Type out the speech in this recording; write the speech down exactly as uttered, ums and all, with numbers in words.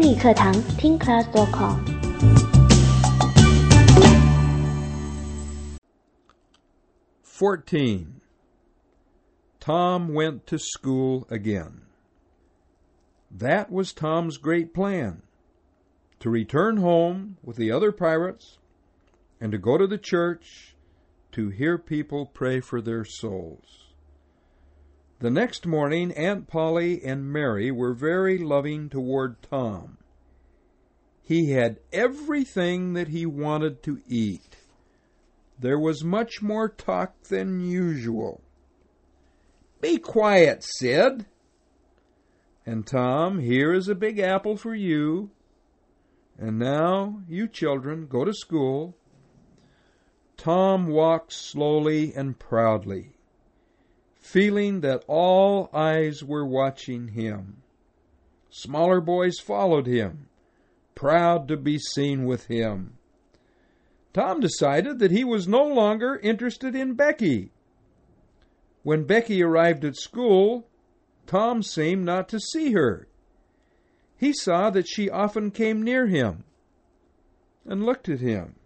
英语课堂听 class dot com。 fourteen. Tom went to school again. That was Tom's great plan, to return home with the other pirates and to go to the church to hear people pray for their souls. The next morning, Aunt Polly and Mary were very loving toward Tom. He had everything that he wanted to eat. There was much more talk than usual. "Be quiet, Sid." "And Tom, here is a big apple for you. And now, you children, go to school." Tom walked slowly and proudly, feeling that all eyes were watching him. Smaller boys followed him, proud to be seen with him. Tom decided that he was no longer interested in Becky. When Becky arrived at school, Tom seemed not to see her. He saw that she often came near him and looked at him.